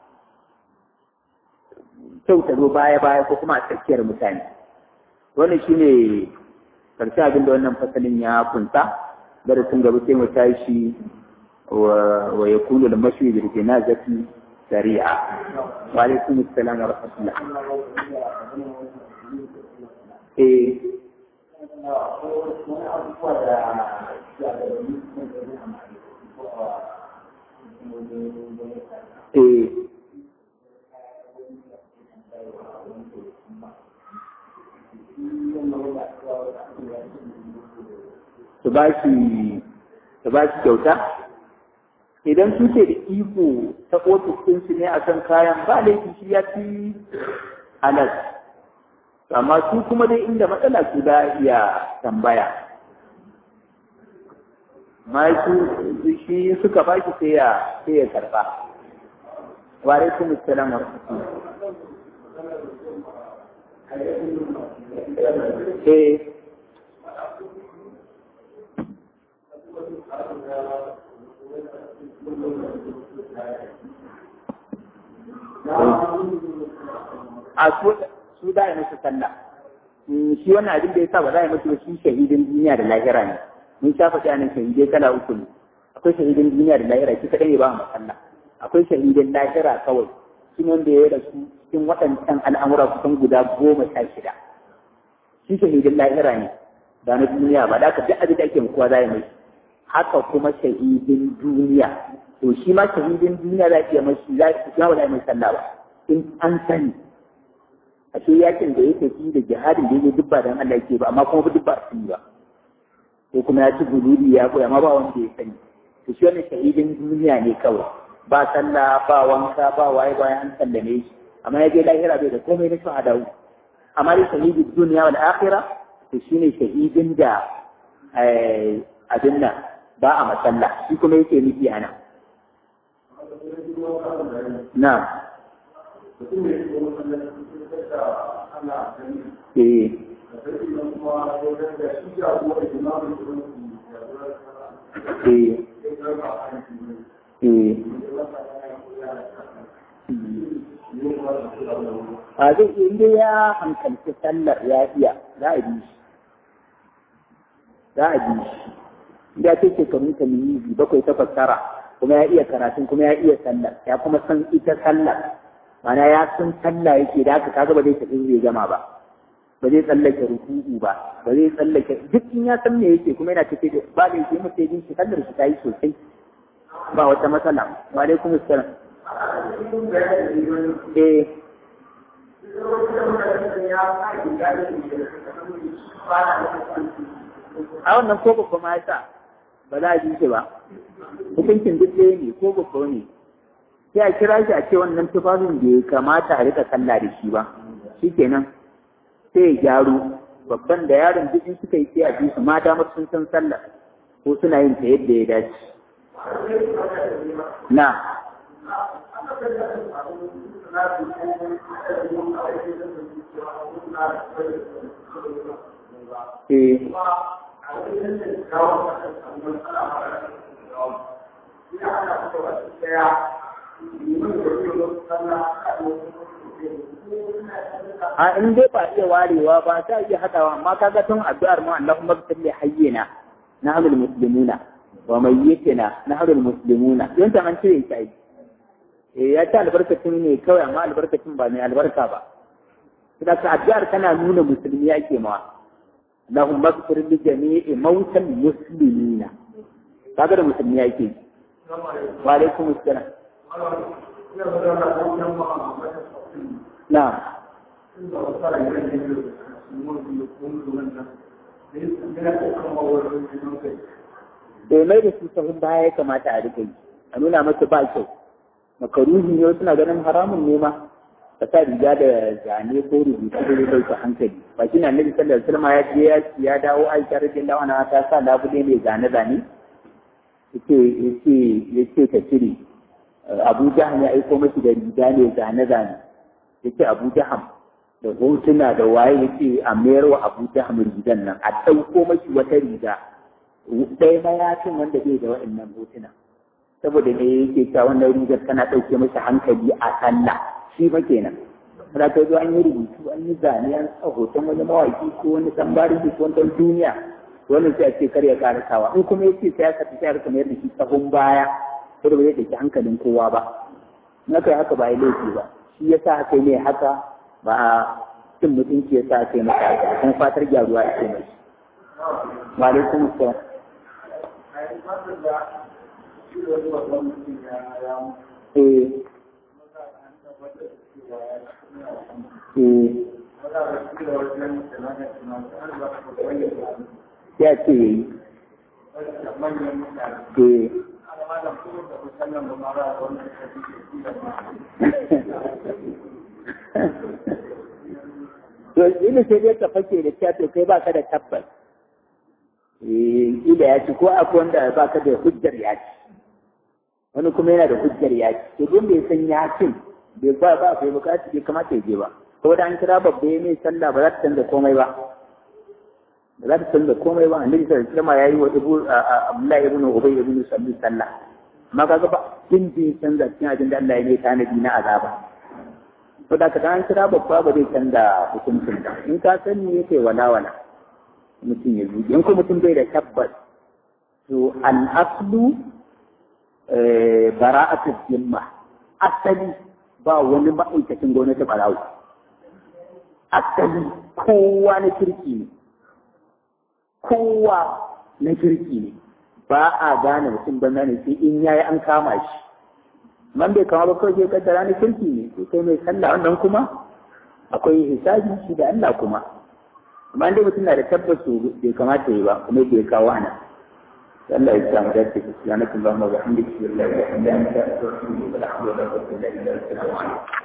kyau ta zo baya baya ko kuma a tsakiyar mutane wannan shine karshe abin da wannan fasalin ya kunsa darasin gaba sai mu tashi wa wa yakunu al-mashi bil janazati sari'a wa alaikum assalam wa rahmatullah eh eh su ba shi kyauta idan su ce da iko ta ofis ɗinsu ne a kan kayan ba laifin shi ya fi halas amma su kuma dai inda matsala su da iya tambaya ma su shi suka ba shi sai ya sai ya karba wa alaikum assalam wa rahmatullah eh a su da ya musu sallah shi wannan abin da ya sa ba za a yi musu shi shahidin duniya da lahira ne mun shafa shi anan shahidai kala uku ne akwai shahidin duniya da lahira shi kadai ne ba mu sallah akwai shahidin lahira kawai shi ne wanda ya rasu cikin waɗancan al'amura kusan guda goma sha shida shi shahidin lahira ne ba na duniya ba da aka duk abin da ake mukuwa za a yi mai haka kuma shahidin duniya to shi ma shahidin duniya za a iya mashi za a iya ba mai sallah ba in an sani a ce yakin da yake fi da jihadin da yake dubba dan Allah yake ba amma kuma ba dubba su ba ko kuma ya ci gududi ya koya amma ba wanda ya sani to shi wannan shahidin duniya ne kawai ba sallah ba wanka ba waye bayan an sallame shi amma ya je lahira bai da komai na shahada amma dai shahidin duniya wal akhirah to shine shahidin da abin nan ba a masalla shi kuma yake nufi ana na eh a zai inda ya hankalci sallar ya iya za a bi shi za a bi shi ya ce shekarun ta miliyi bakwai takwas tara kuma ya iya karatun kuma ya iya sallah ya kuma san ita sallah mana ya san sallah yake da haka kaga ba zai tafi zai gama ba ba zai tsallake ruku'u ba ba zai tsallake duk in ya san me yake kuma yana tafi da ba da yake mutai din shi sallar shi tayi sosai ba wata matsala wa alaikum assalam eh a wannan ko ba kuma ya sa ba za a ji shi ba hukuncin duk ɗaya ne ko ba ne sai a kira shi a ce wannan tufafin da ya kamata a rika sallah da shi ba shi kenan sai ya gyaru babban da yaron duk in suka yi sai a bi su mata masu sun san sallah ko suna yin ta yadda ya dace na eh a in dai ba iya warewa ba ta iya haɗawa amma kaga tun addu'ar mu Allahumma ighfir li hayyina nahnu muslimuna wa mayyitina nahnu muslimuna yan ta an cire shi ai eh ya ta albarkacin ne kawai amma albarkacin ba mai albarka ba idan ka addu'ar kana nuna musulmi ake ma Allahumma ighfir li jami'i mautal muslimina kaga da musulmi yake wa alaikum assalam na'am bai mai da su sahun baya ya kamata a rike a nuna masa ba kyau makaruhi ne suna ganin haramun ne ma ka sa riga da zane ko rubutu da zai dauka hankali ba shi na nabi sallallahu alaihi wasallam ya je ya ya dawo aisha radiyallahu anha ta sa labule mai zane zane yace yace yace ta cire Abu Jaham ya aiko mashi da riga ne zane zane yace Abu Jaham da hotuna da waye yace a mayar wa Abu Jaham rigan nan a dauko mashi wata riga ɗaya mayafin wanda bai da waɗannan hotuna saboda me yake cewa wannan rigar tana ɗauke masa hankali a sallah shi ba kenan da ka zo an yi rubutu an yi zane an sa hoton wani mawaki ko wani tambari ko wani duniya wannan sai a ce kar ya karasawa in kuma yace sai aka tafi aka mayar da shi tsahon baya sai ba zai ɗauki hankalin kowa ba na kai haka ba ya laifi ba shi yasa aka yi mai haka ba cin mutunci yasa aka yi masa haka kuma fatar gyaruwa ya ce mai wa alaikum assalam eh ya ce yi to ina sai dai ka fake da cewa to kai baka da tabbas eh ila ya ci ko akwai wanda baka da hujjar ya ci wani kuma yana da hujjar ya ci to don bai san ya cin bai ba ba bai bukaci bai kamata ya je ba ko da an kira babba ya mai sallah ba za ta canza komai ba ba za ta canza komai ba annabi sallallahu alaihi wasallam yayi wa ibu Abdullahi ibn Ubay ibn Salul sallah amma kaga ba kin bi canza cikin abin da Allah ya mai tanadi na azaba to da ka an kira babba ba zai canza hukuncin da in ka sani yake wala wala mutum ya zuci in ko mutum bai da tabbas to al-aslu bara'atu zimma asali ba wani ma'aikacin gwamnati barawo asali kowa na kirki ne kowa na kirki ne ba a gane mutum banza ne sai in yayi an kama shi man bai kama ba kawai sai kaddara na kirki ne to sai mai sallah wannan kuma akwai hisabi shi da Allah kuma amma dai mutum na da tabbas bai kamata yi ba kuma bai kawo ana Allah ya samu dace subhanakallahumma wa bihamdika la ilaha illa anta astaghfiruka wa atubu ilaik.